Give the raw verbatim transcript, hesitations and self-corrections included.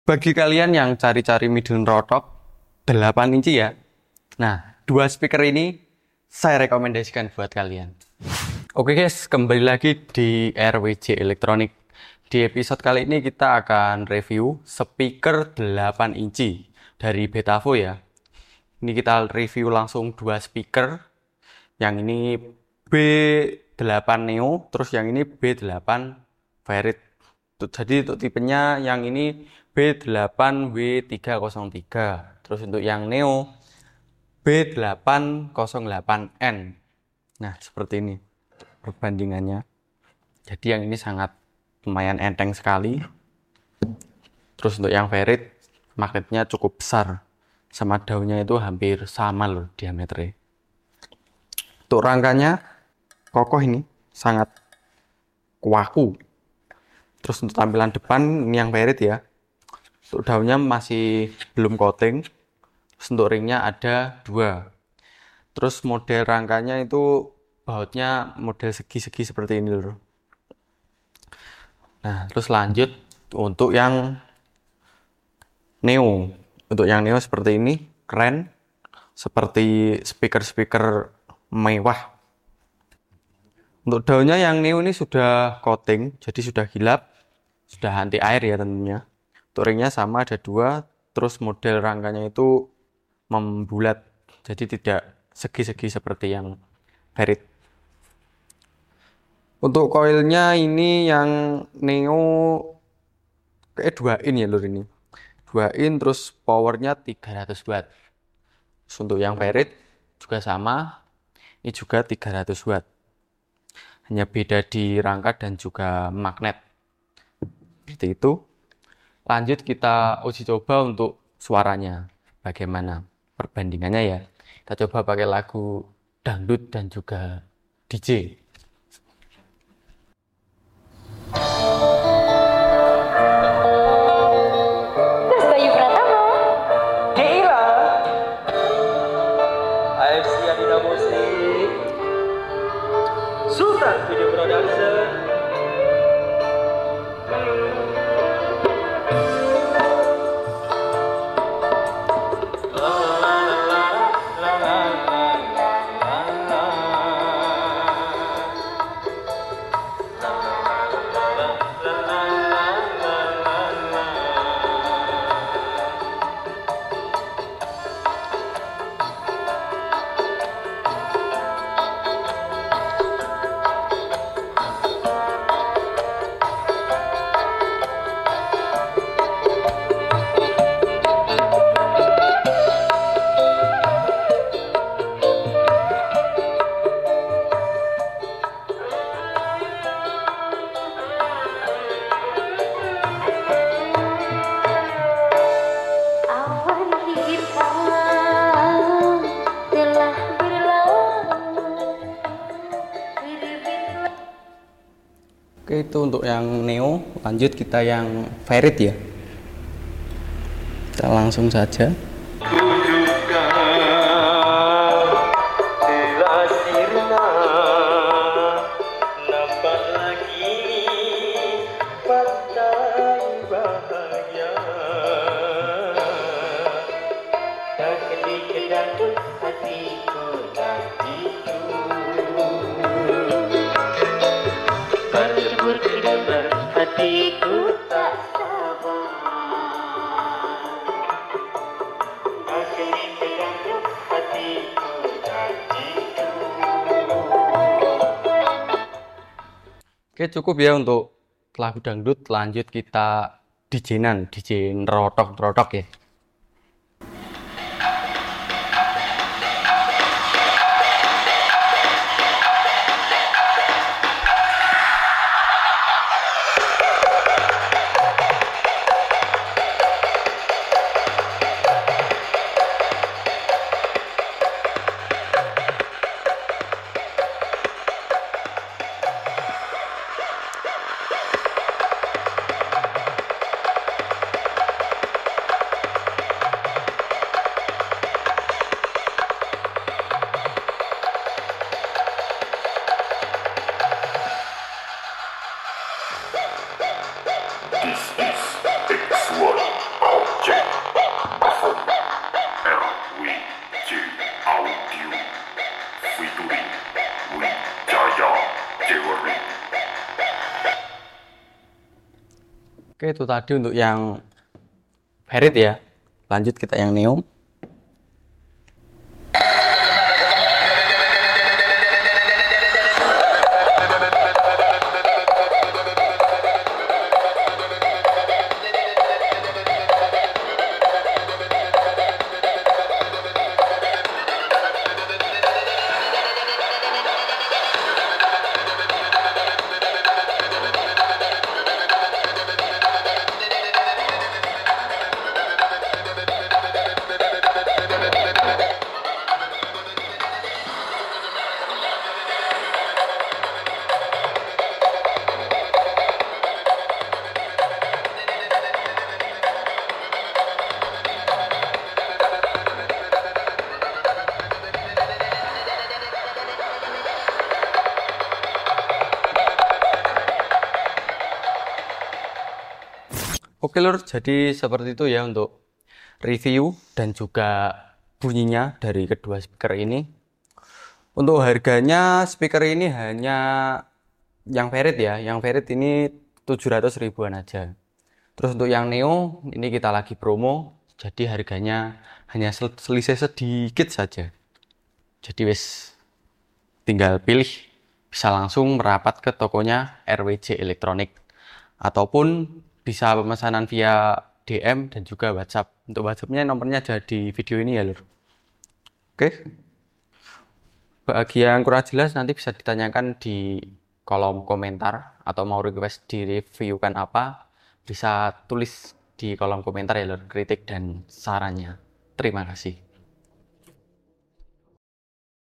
Bagi kalian yang cari-cari middle rotok delapan inci ya. Nah, dua speaker ini saya rekomendasikan buat kalian. Oke guys, kembali lagi di R W J Elektronik. Di episode kali ini kita akan review speaker delapan inci dari Betavo ya. Ini kita review langsung dua speaker. Yang ini B delapan Neo, terus yang ini B delapan Ferrit. Jadi untuk tipenya yang ini B delapan W tiga nol tiga. Terus untuk yang Neo B delapan nol delapan N. Nah, seperti ini perbandingannya. Jadi yang ini sangat lumayan enteng sekali. Terus untuk yang Ferrit magnetnya cukup besar. Sama daunnya itu hampir sama loh diameternya. Untuk rangkanya kokoh ini, sangat kuaku. Terus untuk tampilan depan ini yang Ferrit ya. Untuk daunnya masih belum coating. Terus untuk ringnya ada dua. Terus model rangkanya itu bautnya model segi-segi seperti ini loh. Nah, terus lanjut untuk yang Neo. Untuk yang Neo seperti ini, keren. Seperti speaker-speaker mewah. Untuk daunnya yang Neo ini sudah coating, jadi sudah gilap, sudah anti air ya tentunya. Untuk ringnya sama ada dua, terus model rangkanya itu membulat, jadi tidak segi-segi seperti yang Ferrit. Untuk coilnya ini yang Neo kayak dua in ya lur ini. dua in terus powernya tiga ratus watt. Terus untuk yang Ferrit juga sama, ini juga tiga ratus watt. Hanya beda di rangka dan juga magnet. Seperti itu. Lanjut kita uji coba untuk suaranya. Bagaimana perbandingannya ya. Kita coba pakai lagu dangdut dan juga D J. Sultan Video Production. Oke, itu untuk yang Neo. Lanjut kita yang Ferrit ya. Kita langsung saja. Hatiku tak sabar akan ditegang hatiku janjiku. Oke, cukup ya untuk lagu dangdut. Lanjut kita D J-nan, D J nerotok-nerotok ya. Oke, itu tadi untuk yang Ferit ya. Lanjut kita yang Neo. Oke lur, jadi seperti itu ya untuk review dan juga bunyinya dari kedua speaker ini. Untuk harganya speaker ini hanya yang Ferit ya, yang Ferit ini tujuh ratus ribuan aja. Terus untuk yang Neo ini kita lagi promo, jadi harganya hanya selisih sedikit saja. Jadi wes tinggal pilih, bisa langsung merapat ke tokonya R W J Elektronik ataupun bisa pemesanan via D M dan juga WhatsApp. Untuk WhatsAppnya nomornya ada di video ini ya lur. Oke. Bagi yang kurang jelas nanti bisa ditanyakan di kolom komentar atau mau request di reviewkan apa, bisa tulis di kolom komentar ya lur, kritik dan sarannya. Terima kasih.